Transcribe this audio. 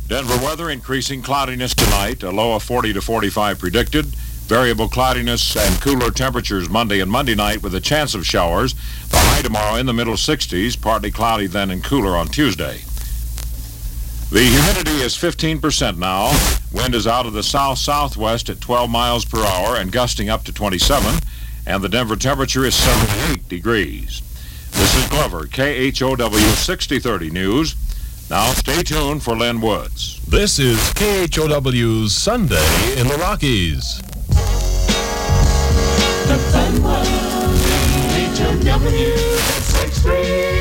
Denver weather, increasing cloudiness tonight, a low of 40 to 45 predicted. Variable cloudiness and cooler temperatures Monday and Monday night with a chance of showers. The high tomorrow in the middle 60s, partly cloudy then and cooler on Tuesday. The humidity is 15% now. Wind is out of the south-southwest at 12 miles per hour and gusting up to 27. And the Denver temperature is 78 degrees. This is Glover, KHOW 6030 News. Now stay tuned for Lynn Woods. This is KHOW's Sunday in the Rockies. The Fun One, KHOW 630.